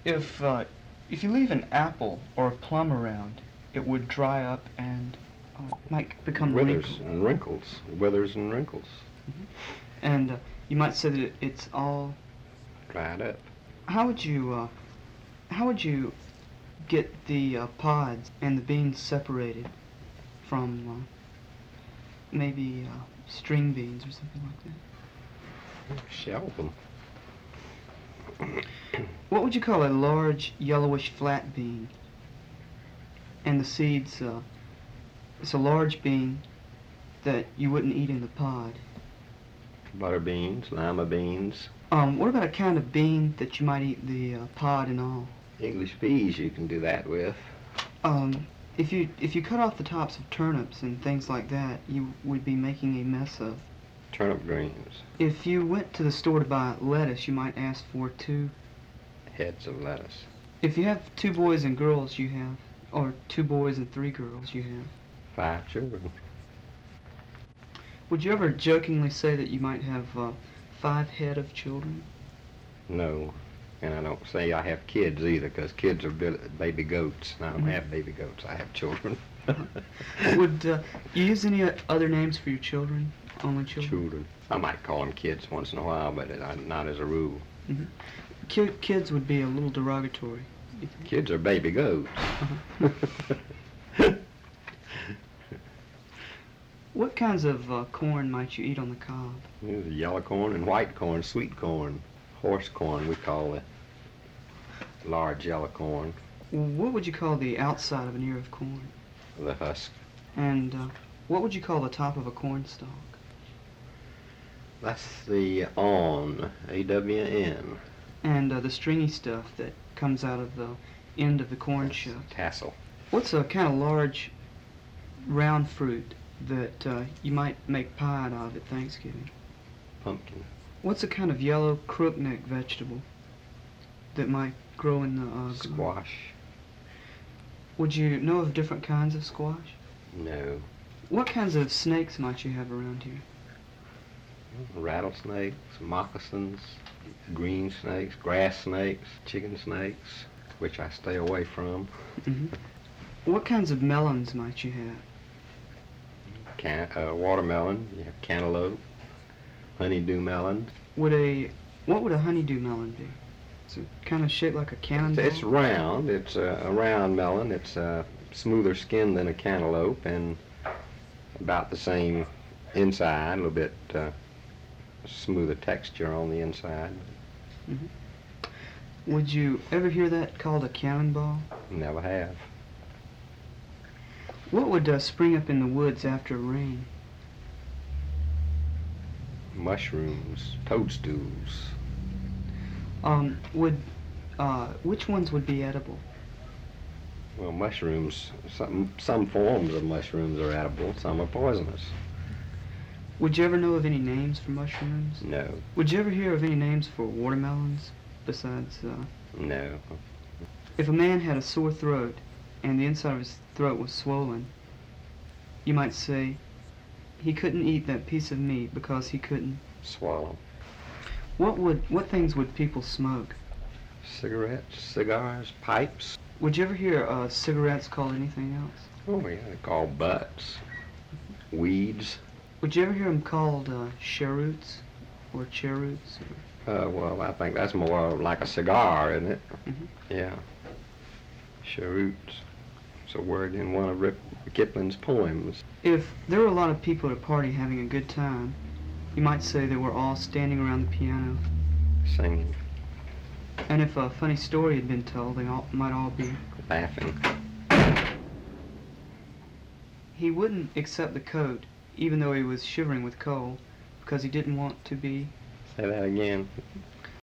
If you leave an apple or a plum around, it would dry up and might become Withers wrinkled. and wrinkles. Withers and wrinkles. And you might say that it's all. Dried up. How would you get the pods and the beans separated from maybe string beans or something like that? Shell them. What would you call a large yellowish flat bean? And the seeds, it's a large bean that you wouldn't eat in the pod. Butter beans, lima beans. What about a kind of bean that you might eat the pod and all? English peas you can do that with. If you cut off the tops of turnips and things like that, you would be making a mess of. Turnip greens. If you went to the store to buy lettuce, you might ask for 2 Heads of lettuce. If you have 2 boys and girls, you have, or 2 boys and 3 girls, you have. 5 children. Would you ever jokingly say that you might have 5 head of children? No. And I don't say I have kids either, because kids are baby goats, and I don't have baby goats. I have children. Would you use any other names for your children? Only children? Children. I might call them kids once in a while, but not as a rule. Mm-hmm. Kids would be a little derogatory. Kids are baby goats. What kinds of corn might you eat on the cob? There's yellow corn and white corn, sweet corn. Horse corn, we call it. Large yellow corn. What would you call the outside of an ear of corn? The husk. And what would you call the top of a corn stalk? That's the awn, A-W-N. And the stringy stuff that comes out of the end of the corn That's shuck. tassel. What's a kind of large round fruit that you might make pie out of at Thanksgiving? Pumpkin. What's a kind of yellow crookneck vegetable that might grow in the Squash. Would you know of different kinds of squash? No. What kinds of snakes might you have around here? Rattlesnakes, moccasins, green snakes, grass snakes, chicken snakes, which I stay away from. Mm-hmm. What kinds of melons might you have? Watermelon, you have cantaloupe, honeydew melon. What would a honeydew melon be? Is it kind of shaped like a cannonball? It's round. It's a round melon. It's smoother skin than a cantaloupe and about the same inside, a little bit smoother texture on the inside. Mm-hmm. Would you ever hear that called a cannonball? Never have. What would spring up in the woods after rain? Mushrooms, toadstools. Which ones would be edible? Well, mushrooms, some forms of mushrooms are edible, some are poisonous. Would you ever know of any names for mushrooms? No. Would you ever hear of any names for watermelons besides? No. If a man had a sore throat and the inside of his throat was swollen, you might say he couldn't eat that piece of meat because he couldn't Swallow. What things would people smoke? Cigarettes, cigars, pipes. Would you ever hear cigarettes called anything else? Oh yeah, they're called butts. Weeds. Would you ever hear them called cheroots or cheroots? Well, I think that's more like a cigar, isn't it? Mm-hmm. Yeah. Cheroots. It's a word in one of Rip Kipling's poems. If there were a lot of people at a party having a good time, you might say they were all standing around the piano. Singing. And if a funny story had been told, they might all be Laughing. He wouldn't accept the coat, even though he was shivering with cold, because he didn't want to be... Say that again.